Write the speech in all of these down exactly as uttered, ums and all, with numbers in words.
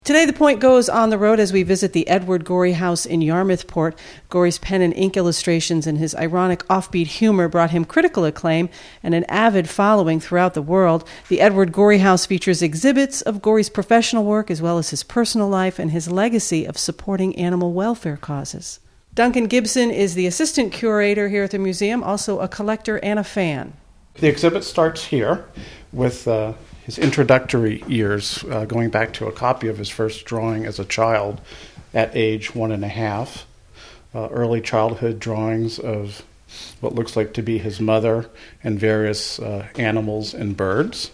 Today, The Point goes on the road as we visit the Edward Gorey House in Yarmouthport. Gorey's pen and ink illustrations and his ironic offbeat humor brought him critical acclaim and an avid following throughout the world. The Edward Gorey House features exhibits of Gorey's professional work as well as his personal life and his legacy of supporting animal welfare causes. Duncan Gibson is the assistant curator here at the museum, also a collector and a fan. The exhibit starts here with uh, his introductory years, uh, going back to a copy of his first drawing as a child at age one and a half, uh, early childhood drawings of what looks like to be his mother and various uh, animals and birds,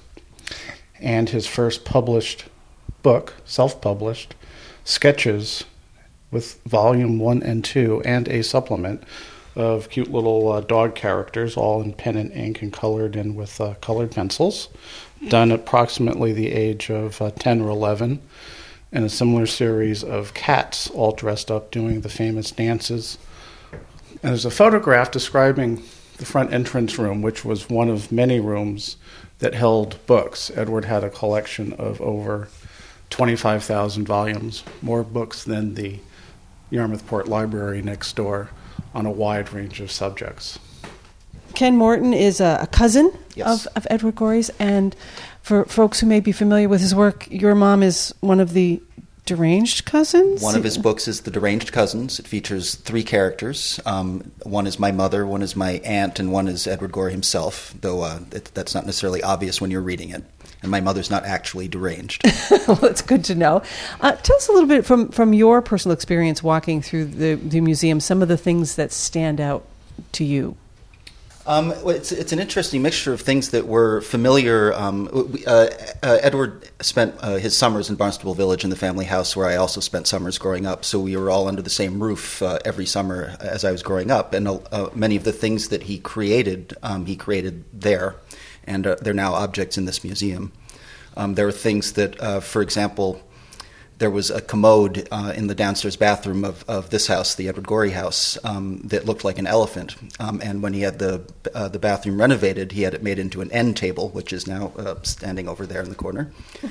and his first published book, self-published, sketches with volume one and two and a supplement of cute little uh, dog characters, all in pen and ink and colored in with uh, colored pencils, done approximately the age of uh, ten or eleven, and a similar series of cats all dressed up doing the famous dances. And there's a photograph describing the front entrance room, which was one of many rooms that held books. Edward had a collection of over twenty-five thousand volumes, more books than the Yarmouthport Library next door, on a wide range of subjects. Ken Morton is a, a cousin Yes. of, of Edward Gorey's, and for folks who may be familiar with his work, your mom is one of the deranged cousins? One of his books is The Deranged Cousins. It features three characters. Um, one is my mother, one is my aunt, and one is Edward Gorey himself, though uh, it, that's not necessarily obvious when you're reading it. And my mother's not actually deranged. Well, that's good to know. Uh, tell us a little bit from, from your personal experience walking through the, the museum, some of the things that stand out to you. Um, well, it's it's an interesting mixture of things that were familiar. Um, we, uh, uh, Edward spent uh, his summers in Barnstable Village in the family house, where I also spent summers growing up. So we were all under the same roof uh, every summer as I was growing up. And uh, many of the things that he created, um, he created there, and uh, they're now objects in this museum. Um, there are things that, uh, for example, there was a commode uh, in the downstairs bathroom of, of this house, the Edward Gorey house, um, that looked like an elephant. Um, and when he had the uh, the bathroom renovated, he had it made into an end table, which is now uh, standing over there in the corner.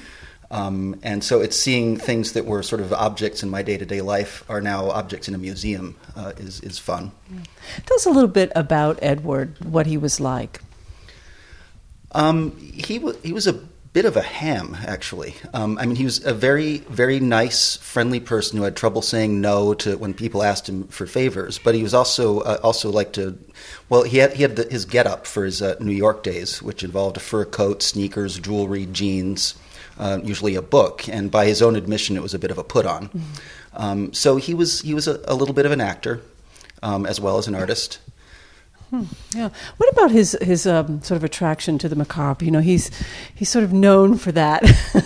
Um, and so it's seeing things that were sort of objects in my day-to-day life are now objects in a museum uh, is, is fun. Tell us a little bit about Edward, what he was like. Um, he, w- he was a bit of a ham, actually. Um, I mean, he was a very, very nice, friendly person who had trouble saying no to when people asked him for favors. But he was also uh, also like to, well, he had he had the, his get-up for his uh, New York days, which involved a fur coat, sneakers, jewelry, jeans, uh, usually a book. And by his own admission, it was a bit of a put-on. Mm-hmm. Um, so he was he was a, a little bit of an actor, um, as well as an artist. Hmm, yeah. What about his his um, sort of attraction to the macabre? You know, he's he's sort of known for that.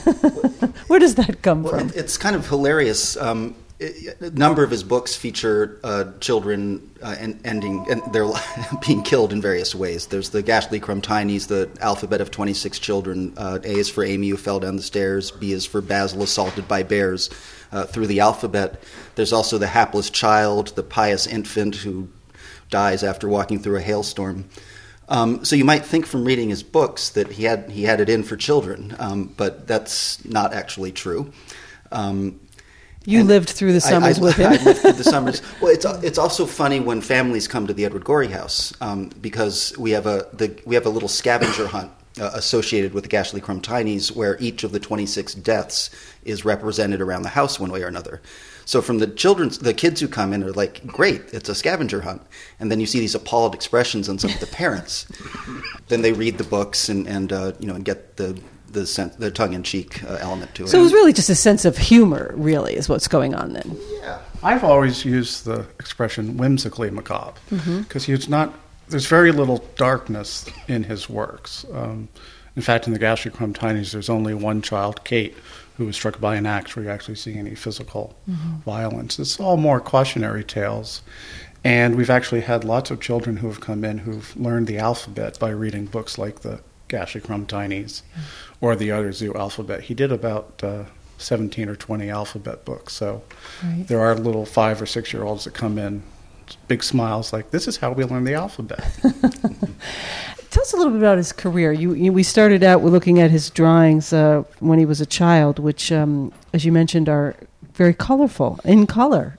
Where does that come well, from? It's kind of hilarious. Um, a number of his books feature uh, children uh, en- ending and they're being killed in various ways. There's the Ghastly Crumtinies, the alphabet of twenty-six children. Uh, A is for Amy who fell down the stairs. B is for Basil assaulted by bears uh, through the alphabet. There's also the hapless child, the pious infant who dies after walking through a hailstorm. Um, so you might think from reading his books that he had he had it in for children, um, but that's not actually true. Um, you lived through the summers I, I, with him. I lived through the summers. Well, it's it's also funny when families come to the Edward Gorey house um, because we have a the we have a little scavenger hunt uh, associated with the Ghastly Crumtinies, where each of the twenty-six deaths is represented around the house one way or another. So from the children's, the kids who come in are like, great, it's a scavenger hunt. And then you see these appalled expressions on some of the parents. Then they read the books and, and uh, you know, and get the the, sen- the tongue-in-cheek uh, element to it. So it was really just a sense of humor, really, is what's going on then. Yeah. I've always used the expression whimsically macabre because Mm-hmm. he's not. There's very little darkness in his works. Um, in fact, in the Ghastly Crumtinies, there's only one child, Kate, who was struck by an axe where you're actually seeing any physical mm-hmm. violence. It's all more cautionary tales. And we've actually had lots of children who have come in who've learned the alphabet by reading books like the Ghastly Crumtinies mm-hmm. or the Other Zoo alphabet. He did about uh, seventeen or twenty alphabet books. So right. There are little five or six-year-olds that come in, big smiles like, this is how we learn the alphabet. Tell us a little bit about his career. You, you we started out with looking at his drawings uh, when he was a child, which, um, as you mentioned, are very colorful, in color.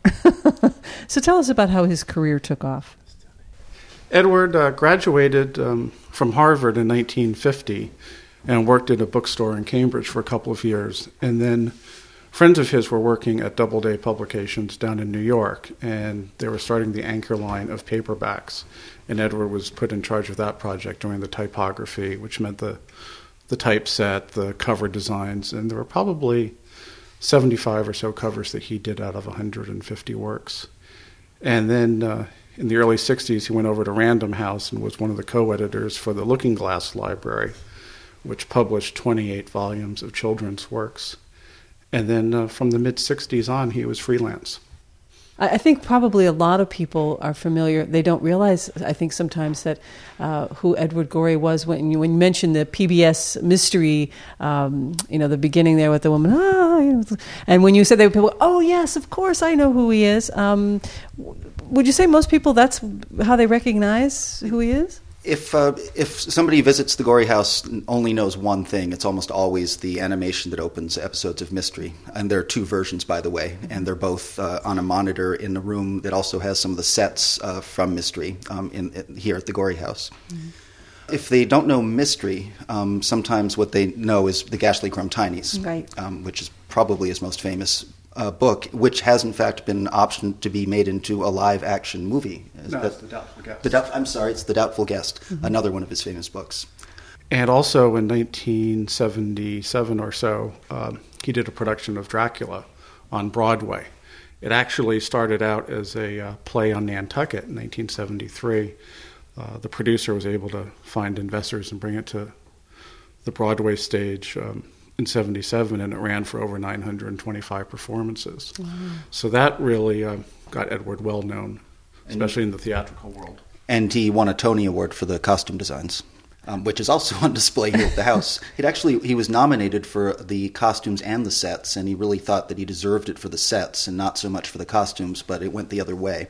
So tell us about how his career took off. Edward uh, graduated um, from Harvard in nineteen fifty and worked at a bookstore in Cambridge for a couple of years. And then friends of his were working at Doubleday Publications down in New York, and they were starting the Anchor line of paperbacks. And Edward was put in charge of that project, doing the typography, which meant the the typeset, the cover designs, and there were probably seventy-five or so covers that he did out of one hundred fifty works. And then uh, in the early sixties, he went over to Random House and was one of the co-editors for the Looking Glass Library, which published twenty-eight volumes of children's works. And then uh, from the mid-sixties on, he was freelance. I think probably a lot of people are familiar. They don't realize, I think sometimes, that uh, who Edward Gorey was. When you, when you mentioned the P B S mystery, um, you know, the beginning there with the woman, ah, you know, and when you said that, people, oh, yes, of course, I know who he is. Um, would you say most people, that's how they recognize who he is? If uh, if somebody visits the Gorey house and only knows one thing, it's almost always the animation that opens episodes of Mystery. And there are two versions, by the way, and they're both uh, on a monitor in a room that also has some of the sets uh, from Mystery um, in, in here at the Gorey house. Mm-hmm. If they don't know Mystery, um, sometimes what they know is the Ghastly Crumb Tinies, right. um, which is probably his most famous uh, book, which has in fact been optioned to be made into a live-action movie. No, that, it's The Doubtful Guest. The Doubt, I'm sorry, it's The Doubtful Guest, mm-hmm. another one of his famous books. And also in nineteen seventy-seven or so, um, he did a production of Dracula on Broadway. It actually started out as a uh, play on Nantucket in nineteen seventy-three. Uh, the producer was able to find investors and bring it to the Broadway stage um, in seventy-seven, and it ran for over nine hundred twenty-five performances. Wow. So that really uh, got Edward well known, especially in the theatrical world. And he won a Tony Award for the costume designs, um, which is also on display here at the house. It actually, he was nominated for the costumes and the sets, and he really thought that he deserved it for the sets and not so much for the costumes, but it went the other way.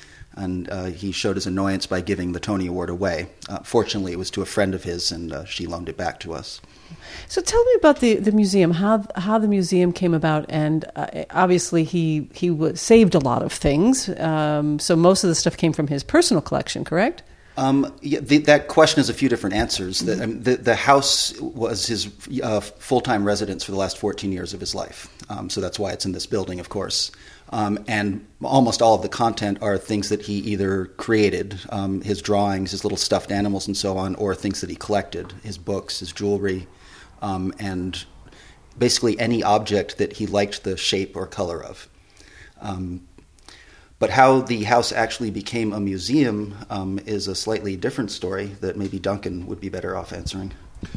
And uh, he showed his annoyance by giving the Tony Award away. Uh, fortunately, it was to a friend of his, and uh, she loaned it back to us. So tell me about the, the museum, how how the museum came about, and uh, obviously he he w- saved a lot of things. Um, so most of the stuff came from his personal collection, correct? Um, yeah, the, that question has a few different answers. Mm-hmm. The, I mean, the, the house was his uh, full-time residence for the last fourteen years of his life. Um, so that's why it's in this building, of course. Um, and almost all of the content are things that he either created, um, his drawings, his little stuffed animals and so on, or things that he collected, his books, his jewelry, um, and basically any object that he liked the shape or color of. Um, but how the house actually became a museum um, is a slightly different story that maybe Duncan would be better off answering.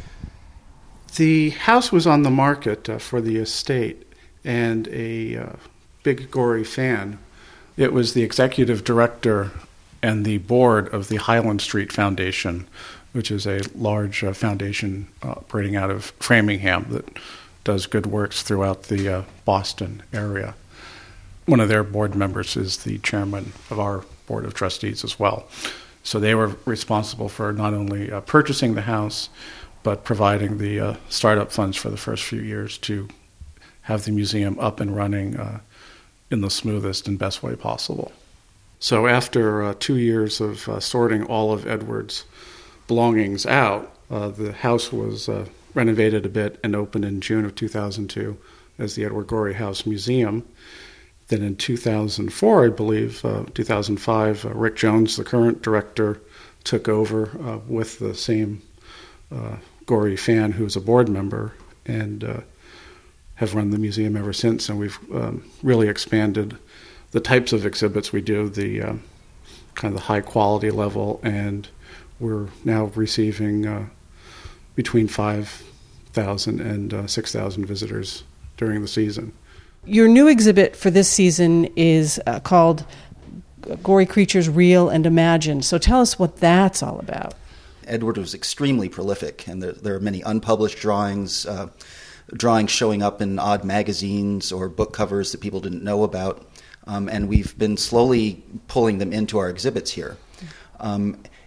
The house was on the market uh, for the estate, and a uh, big Gorey fan. It was the executive director and the board of the Highland Street Foundation, which is a large uh, foundation uh, operating out of Framingham that does good works throughout the uh, Boston area. One of their board members is the chairman of our board of trustees as well. So they were responsible for not only uh, purchasing the house, but providing the uh, startup funds for the first few years to have the museum up and running uh, in the smoothest and best way possible. So after uh, two years of uh, sorting all of Edward's belongings out, uh, the house was uh, renovated a bit and opened in June of two thousand two as the Edward Gorey House Museum. Then in two thousand four, I believe, uh, two thousand five, uh, Rick Jones, the current director, took over uh, with the same uh, Gorey fan who's a board member, and uh, have run the museum ever since. And we've um, really expanded the types of exhibits we do, the uh, kind of the high quality level, and we're now receiving uh, between five thousand and uh, six thousand visitors during the season. Your new exhibit for this season is uh, called Gory Creatures Real and Imagined. So tell us what that's all about. Edward was extremely prolific, and there, there are many unpublished drawings, uh, drawings showing up in odd magazines or book covers that people didn't know about. Um, and we've been slowly pulling them into our exhibits here. Um,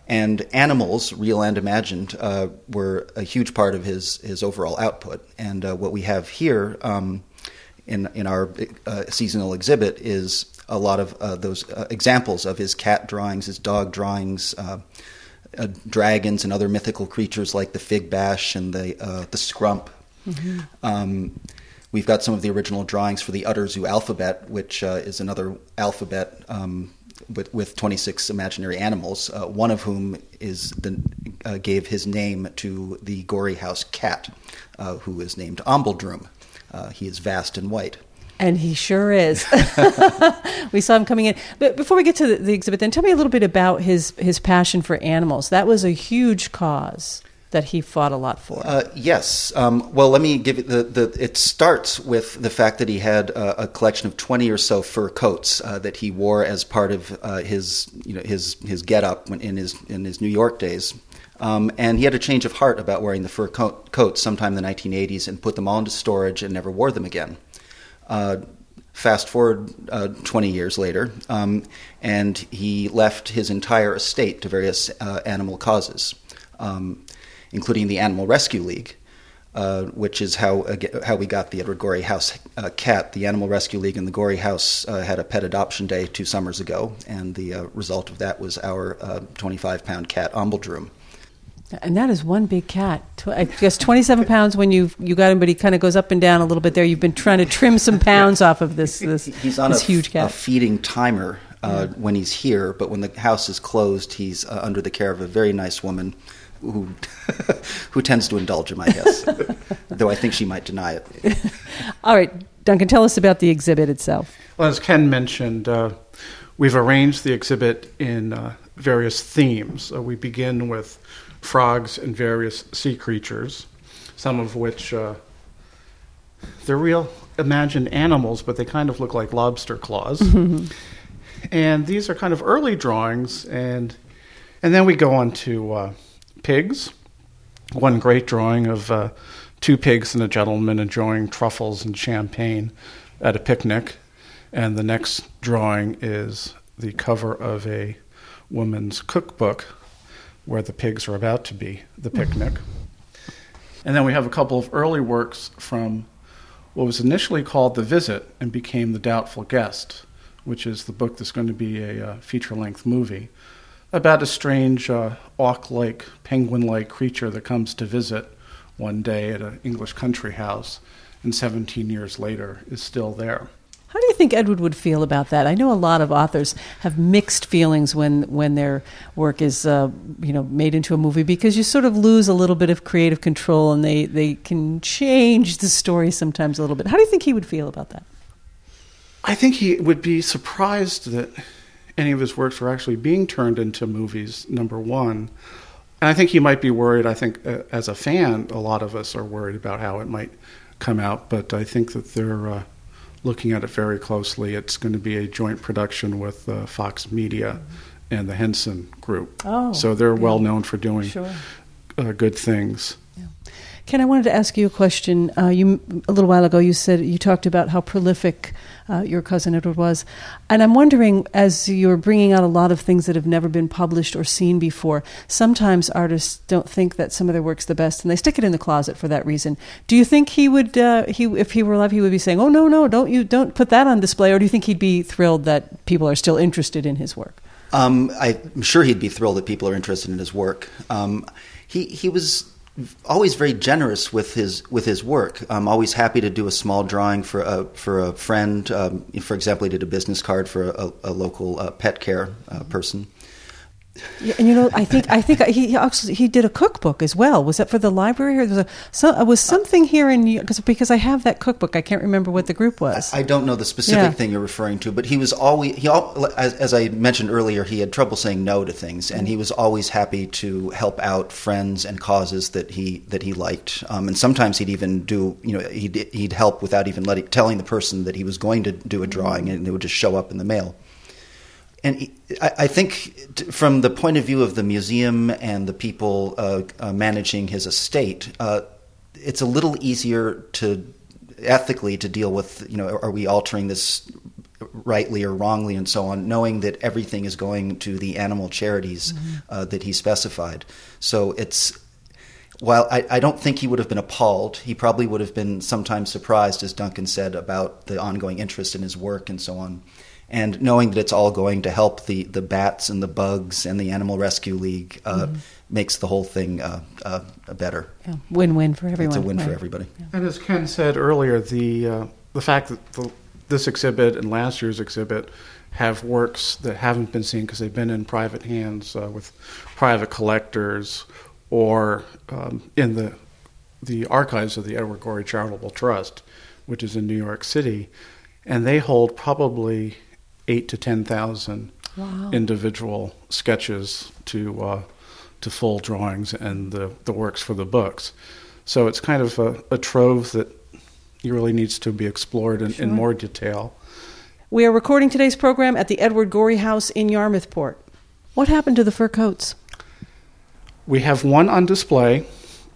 and animals, real and imagined, uh, were a huge part of his, his overall output. And uh, what we have here um, in, in our uh, seasonal exhibit is a lot of uh, those uh, examples of his cat drawings, his dog drawings, uh, uh, dragons and other mythical creatures like the fig bash and the, uh, the scrump. Mm-hmm. Um, we've got some of the original drawings for the Utterzoo alphabet, which uh, is another alphabet um, with, with twenty-six imaginary animals, uh, one of whom is the, uh, gave his name to the Gorey House cat, uh, who is named Ombledroom. Uh, he is vast and white. And he sure is. We saw him coming in. But before we get to the, the exhibit, then tell me a little bit about his, his passion for animals. That was a huge cause that he fought a lot for. Uh, yes. Um, well, let me give it the, the. It starts with the fact that he had uh, a collection of twenty or so fur coats uh, that he wore as part of uh, his, you know, his his get-up when, in his in his New York days. Um, and he had a change of heart about wearing the fur coat, coats sometime in the nineteen eighties and put them all into storage and never wore them again. Uh, fast forward uh, twenty years later, um, and he left his entire estate to various uh, animal causes. Um, including the Animal Rescue League, uh, which is how uh, how we got the Edward Gorey House uh, cat. The Animal Rescue League and the Gorey House uh, had a pet adoption day two summers ago, and the uh, result of that was our uh, twenty-five pound cat, Ombledroom. And that is one big cat. I guess twenty-seven pounds when you you got him, but he kind of goes up and down a little bit there. You've been trying to trim some pounds off of this this, he's on this a, huge cat. a feeding timer uh, yeah. when he's here, but when the house is closed, he's uh, under the care of a very nice woman who who tends to indulge him, I guess, though I think she might deny it. All right, Duncan, tell us about the exhibit itself. Well, as Ken mentioned, uh, we've arranged the exhibit in uh, various themes. Uh, we begin with frogs and various sea creatures, some of which uh, they're real imagined animals, but they kind of look like lobster claws. Mm-hmm. And these are kind of early drawings, and and then we go on to uh, pigs. One great drawing of uh, two pigs and a gentleman enjoying truffles and champagne at a picnic. And the next drawing is the cover of a woman's cookbook where the pigs are about to be the picnic. And then we have a couple of early works from what was initially called The Visit and became The Doubtful Guest, which is the book that's going to be a uh, feature-length movie about a strange uh, auk-like, penguin-like creature that comes to visit one day at an English country house, and seventeen years later is still there. How do you think Edward would feel about that? I know a lot of authors have mixed feelings when, when their work is uh, you know made into a movie, because you sort of lose a little bit of creative control and they, they can change the story sometimes a little bit. How do you think he would feel about that? I think he would be surprised that any of his works were actually being turned into movies, number one. And I think he might be worried. I think uh, as a fan, a lot of us are worried about how it might come out, but I think that they're uh, looking at it very closely. It's going to be a joint production with uh, Fox Media and the Henson Group. Oh, so they're yeah. well known for doing sure. uh, good things. Yeah. Ken, I wanted to ask you a question. Uh, you a little while ago, you said you talked about how prolific uh, your cousin Edward was, and I'm wondering, as you're bringing out a lot of things that have never been published or seen before, sometimes artists don't think that some of their work's the best, and they stick it in the closet for that reason. Do you think he would, uh, he if he were alive, he would be saying, "Oh no, no, don't you don't put that on display," or do you think he'd be thrilled that people are still interested in his work? Um, I'm sure he'd be thrilled that people are interested in his work. Um, he he was always very generous with his with his work. I'm always happy to do a small drawing for a for a friend. Um, for example, he did a business card for a, a local uh, pet care uh, person. Yeah, and you know, I think I think he he actually he did a cookbook as well. Was that for the library, or was a so, was something here in because because I have that cookbook. I can't remember what the group was. I don't know the specific yeah. thing you're referring to, but he was always he as, as I mentioned earlier, he had trouble saying no to things, and he was always happy to help out friends and causes that he that he liked. Um, and sometimes he'd even do you know he'd he'd help without even letting telling the person that he was going to do a drawing, and it would just show up in the mail. And I think from the point of view of the museum and the people uh, uh, managing his estate, uh, it's a little easier to ethically to deal with, you know, are we altering this rightly or wrongly and so on, knowing that everything is going to the animal charities mm-hmm. uh, that he specified. So it's, while I, I don't think he would have been appalled, he probably would have been sometimes surprised, as Duncan said, about the ongoing interest in his work and so on. And knowing that it's all going to help the, the bats and the bugs and the Animal Rescue League uh, mm-hmm. makes the whole thing uh, uh, better. Yeah. Win-win for everyone. It's a win right. for everybody. Yeah. And as Ken said earlier, the uh, the fact that the, this exhibit and last year's exhibit have works that haven't been seen because they've been in private hands uh, with private collectors or um, in the the archives of the Edward Gorey Charitable Trust, which is in New York City, and they hold probably eight to ten thousand wow. individual sketches to uh, to full drawings and the, the works for the books. So it's kind of a, a trove that really needs to be explored in, sure. in more detail. We are recording today's program at the Edward Gorey House in Yarmouthport. What happened to the fur coats? We have one on display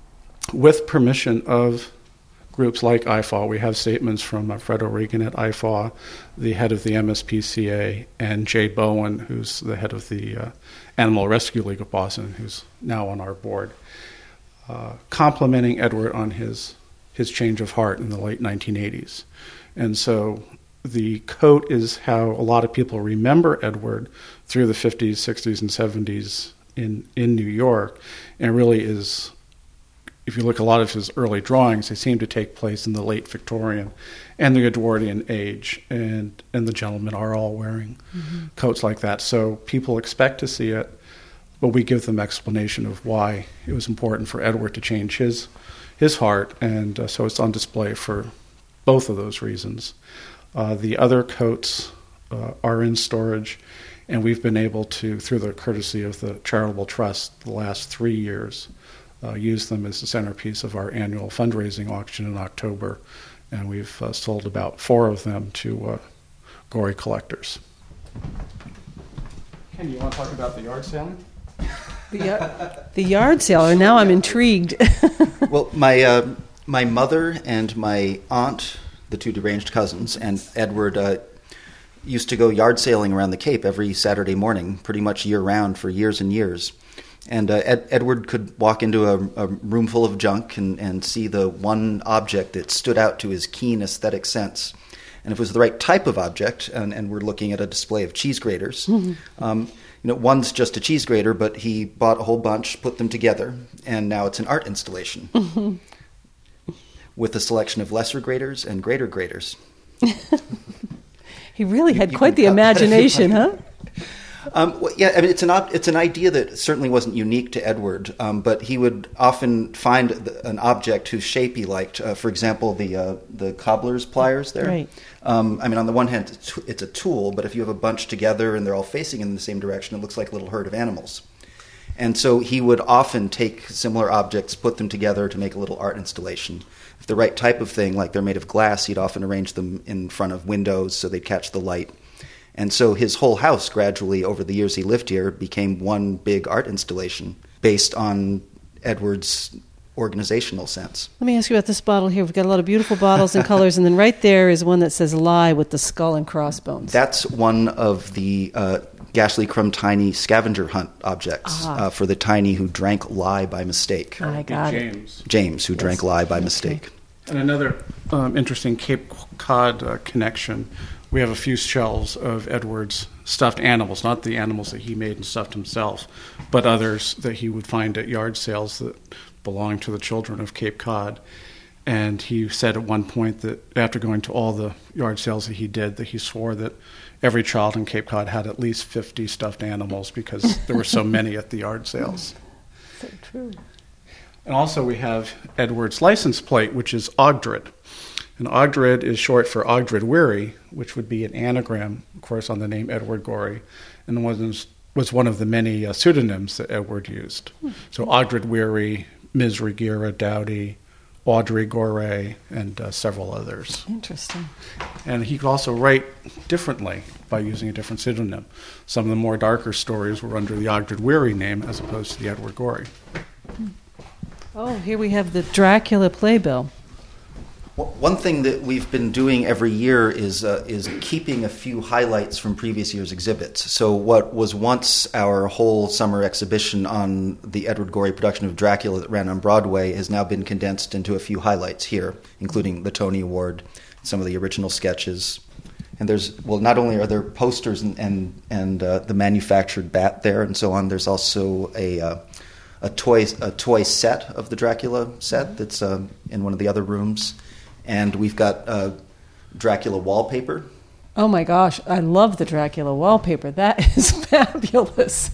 with permission of groups like I F A W. We have statements from uh, Fred O'Regan at I F A W, the head of the M S P C A, and Jay Bowen, who's the head of the uh, Animal Rescue League of Boston, who's now on our board, uh, complimenting Edward on his his change of heart in the late nineteen eighties. And so the coat is how a lot of people remember Edward through the fifties, sixties, and seventies in, in New York, and really is, if you look at a lot of his early drawings, they seem to take place in the late Victorian and the Edwardian age, and, and the gentlemen are all wearing mm-hmm. coats like that. So people expect to see it, but we give them explanation of why it was important for Edward to change his his heart, and uh, so it's on display for both of those reasons. Uh, the other coats uh, are in storage, and we've been able to, through the courtesy of the Charitable Trust, the last three years, uh, use them as the centerpiece of our annual fundraising auction in October, and we've uh, sold about four of them to uh, Gorey collectors. Ken, you want to talk about the yard sale? The, yard, the yard sale, now I'm intrigued. Well, my uh, my mother and my aunt, the two deranged cousins, and Edward uh, used to go yard sailing around the Cape every Saturday morning, pretty much year-round for years and years. And uh, Ed, Edward could walk into a, a room full of junk and, and see the one object that stood out to his keen aesthetic sense. And if it was the right type of object, and, and we're looking at a display of cheese graters, mm-hmm. um, you know, one's just a cheese grater, but he bought a whole bunch, put them together, and now it's an art installation mm-hmm. with a selection of lesser graters and greater graters. He really had you, you quite the imagination, huh? Um, well, yeah, I mean, it's an op- it's an idea that certainly wasn't unique to Edward, um, but he would often find the, an object whose shape he liked. Uh, for example, the uh, the cobbler's pliers there. Right. Um, I mean, on the one hand, it's, it's a tool, but if you have a bunch together and they're all facing in the same direction, it looks like a little herd of animals. And so he would often take similar objects, put them together to make a little art installation. If the right type of thing, like they're made of glass, he'd often arrange them in front of windows so they'd catch the light. And so his whole house gradually, over the years he lived here, became one big art installation based on Edward's organizational sense. Let me ask you about this bottle here. We've got a lot of beautiful bottles and colors, and then right there is one that says "Lie" with the skull and crossbones. That's one of the uh, Gashley Crumb Tiny scavenger hunt objects ah. uh, for the tiny who drank lye by mistake. I got James. it. James, who yes. drank lye by mistake. And another um, interesting Cape Cod uh, connection. We have a few shelves of Edward's stuffed animals, not the animals that he made and stuffed himself, but others that he would find at yard sales that belonged to the children of Cape Cod. And he said at one point that after going to all the yard sales that he did, that he swore that every child in Cape Cod had at least fifty stuffed animals because there were so many at the yard sales. So true. And also we have Edward's license plate, which is Ogdred. And Ogdred is short for Ogdred Weary, which would be an anagram, of course, on the name Edward Gorey, and was was one of the many uh, pseudonyms that Edward used. Hmm. So Ogdred Weary, Miz Regira Dowdy, Audrey Gorey, and uh, several others. Interesting. And he could also write differently by using a different pseudonym. Some of the more darker stories were under the Ogdred Weary name as opposed to the Edward Gorey. Hmm. Oh, here we have the Dracula playbill. One thing that we've been doing every year is uh, is keeping a few highlights from previous year's exhibits. So what was once our whole summer exhibition on the Edward Gorey production of Dracula that ran on Broadway has now been condensed into a few highlights here, including the Tony Award, some of the original sketches. And there's, well, not only are there posters and and, and uh, the manufactured bat there and so on, there's also a uh, a toy a toy set of the Dracula set that's uh, in one of the other rooms. And we've got uh, Dracula wallpaper. Oh my gosh, I love the Dracula wallpaper. That is fabulous.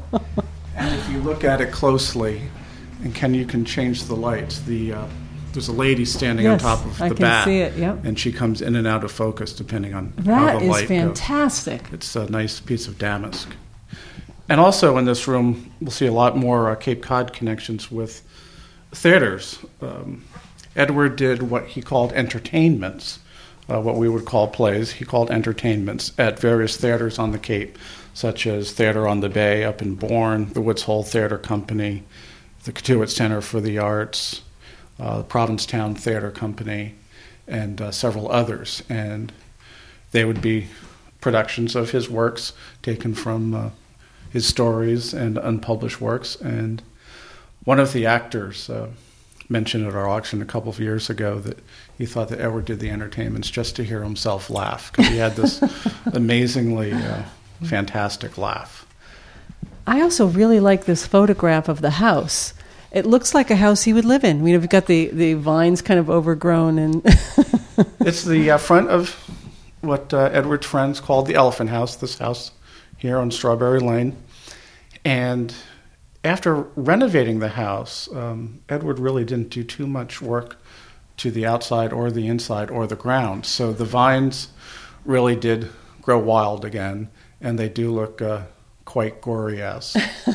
And if you look at it closely, and Ken, you can change the lights. The uh, there's a lady standing yes, on top of the I can bat, see it. Yep. And she comes in and out of focus depending on that how the is light fantastic. goes. It's a nice piece of damask. And also in this room, we'll see a lot more uh, Cape Cod connections with theaters. Um, Edward did what he called entertainments, uh, what we would call plays. He called entertainments at various theaters on the Cape, such as Theater on the Bay up in Bourne, the Woods Hole Theater Company, the Cotuit Center for the Arts, uh, the Provincetown Theater Company, and uh, several others. And they would be productions of his works taken from uh, his stories and unpublished works. And one of the actors uh, mentioned at our auction a couple of years ago that he thought that Edward did the entertainments just to hear himself laugh, because he had this amazingly uh, fantastic laugh. I also really like this photograph of the house. It looks like a house he would live in. You know, we've got the, the vines kind of overgrown. and It's the uh, front of what uh, Edward's friends called the Elephant House, this house here on Strawberry Lane. And after renovating the house, um, Edward really didn't do too much work to the outside or the inside or the ground. So the vines really did grow wild again, and they do look uh, quite gory-esque.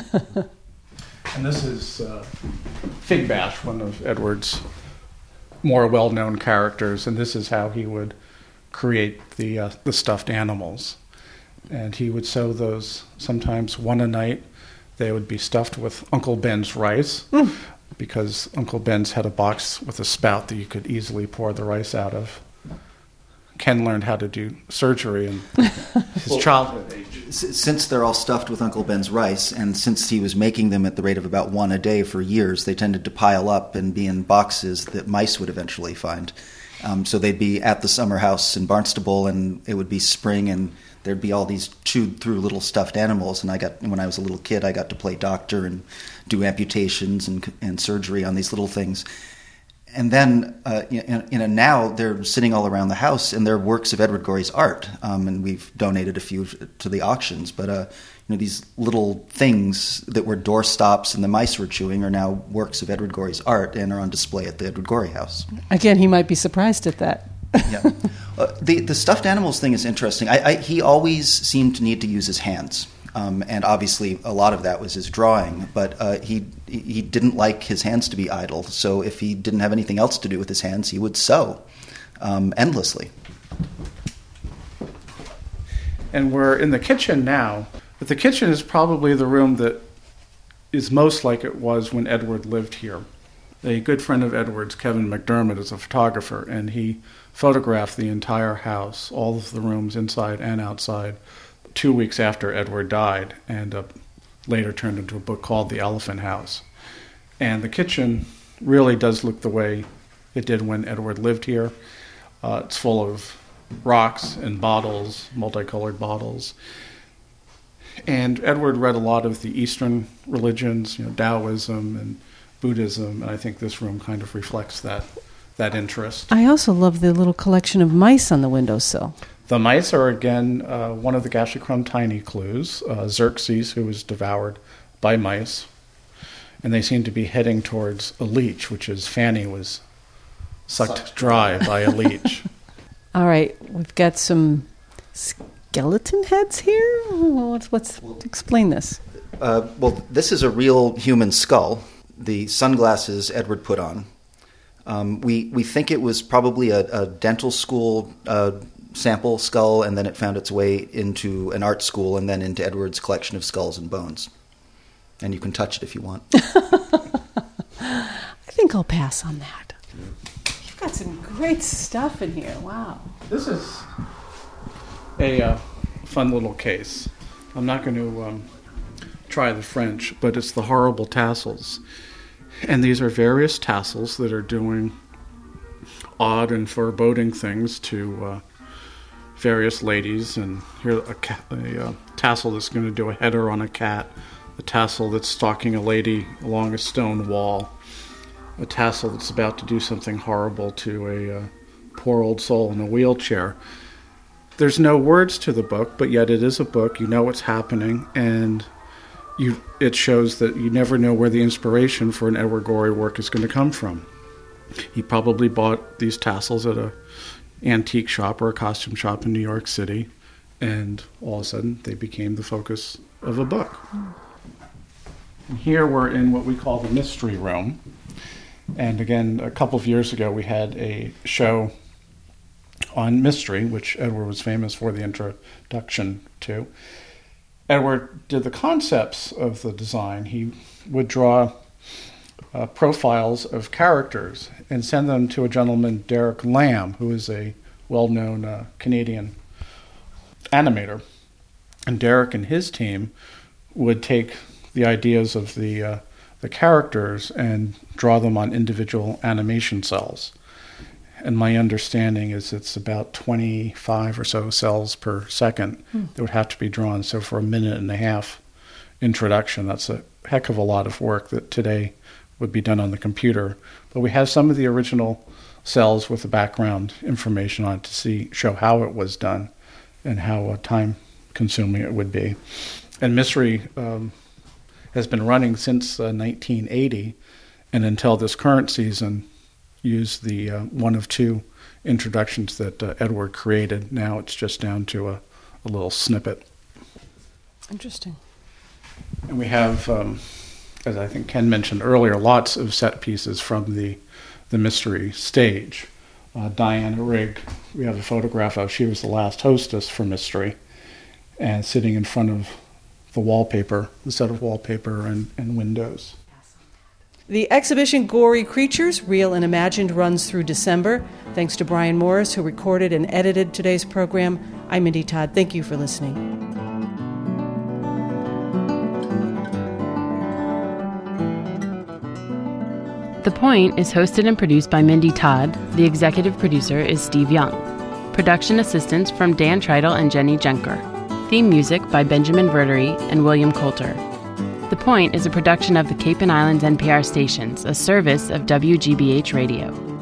And this is uh, Fig Bash, one of Edward's more well-known characters, and this is how he would create the uh, the stuffed animals. And he would sew those sometimes one a night. They would be stuffed with Uncle Ben's rice, mm. because Uncle Ben's had a box with a spout that you could easily pour the rice out of. Ken learned how to do surgery in his well, childhood age. Since they're all stuffed with Uncle Ben's rice, and since he was making them at the rate of about one a day for years, they tended to pile up and be in boxes that mice would eventually find. Um, so they'd be at the summer house in Barnstable, and it would be spring, and there'd be all these chewed through little stuffed animals. And I got, when I was a little kid, I got to play doctor and do amputations and, and surgery on these little things. And then, uh, in, in a now, they're sitting all around the house, and they're works of Edward Gorey's art. Um, and we've donated a few to the auctions. But uh, you know, these little things that were doorstops and the mice were chewing are now works of Edward Gorey's art and are on display at the Edward Gorey House. Again, he might be surprised at that. Yeah, uh, the the stuffed animals thing is interesting. I, I, he always seemed to need to use his hands, um, and obviously a lot of that was his drawing. But uh, he he didn't like his hands to be idle. So if he didn't have anything else to do with his hands, he would sew um, endlessly. And we're in the kitchen now. But the kitchen is probably the room that is most like it was when Edward lived here. A good friend of Edward's, Kevin McDermott, is a photographer, and he photographed the entire house, all of the rooms inside and outside, two weeks after Edward died, and uh, later turned into a book called The Elephant House. And the kitchen really does look the way it did when Edward lived here. Uh, it's full of rocks and bottles, multicolored bottles. And Edward read a lot of the Eastern religions, you know, Taoism and Buddhism, and I think this room kind of reflects that that interest. I also love the little collection of mice on the windowsill. The mice are, again, uh, one of the Gashacrum tiny clues, uh, Xerxes, who was devoured by mice, and they seem to be heading towards a leech, which is Fanny was sucked, sucked dry by a leech. All right, we've got some skeleton heads here? What's, what's explain this? Uh, well, this is a real human skull. The sunglasses Edward put on. Um, we we think it was probably a, a dental school uh, sample skull, and then it found its way into an art school, and then into Edward's collection of skulls and bones. And you can touch it if you want. I think I'll pass on that. You've got some great stuff in here. Wow. This is a uh, fun little case. I'm not going to um, try the French, but it's the Horrible Tassels. And these are various tassels that are doing odd and foreboding things to uh, various ladies. And here a, ca- a uh, tassel that's going to do a header on a cat, a tassel that's stalking a lady along a stone wall, a tassel that's about to do something horrible to a uh, poor old soul in a wheelchair. There's no words to the book, but yet it is a book. You know what's happening, and you it shows that you never know where the inspiration for an Edward Gorey work is going to come from. He probably bought these tassels at a antique shop or a costume shop in New York City, and all of a sudden they became the focus of a book. And here we're in what we call the mystery room. And again, a couple of years ago we had a show on mystery, which Edward was famous for the introduction to. Edward did the concepts of the design. He would draw uh, profiles of characters and send them to a gentleman, Derek Lamb, who is a well-known uh, Canadian animator. And Derek and his team would take the ideas of the uh, the characters and draw them on individual animation cells. And my understanding is it's about twenty-five or so cells per second hmm. that would have to be drawn. So for a minute and a half introduction, that's a heck of a lot of work that today would be done on the computer. But we have some of the original cells with the background information on it to see show how it was done and how uh, time-consuming it would be. And Mystery um, has been running since uh, nineteen eighty, and until this current season, used the uh, one of two introductions that uh, Edward created. Now it's just down to a, a little snippet. Interesting. And we have, um, as I think Ken mentioned earlier, lots of set pieces from the the mystery stage. Uh, Diana Rigg, we have a photograph of. She was the last hostess for Mystery, and sitting in front of the wallpaper, the set of wallpaper and, and windows. The exhibition Gory Creatures, Real and Imagined, runs through December. Thanks to Brian Morris, who recorded and edited today's program. I'm Mindy Todd. Thank you for listening. The Point is hosted and produced by Mindy Todd. The executive producer is Steve Young. Production assistance from Dan Tritel and Jenny Jenker. Theme music by Benjamin Verdery and William Coulter. The Point is a production of the Cape and Islands N P R stations, a service of W G B H Radio.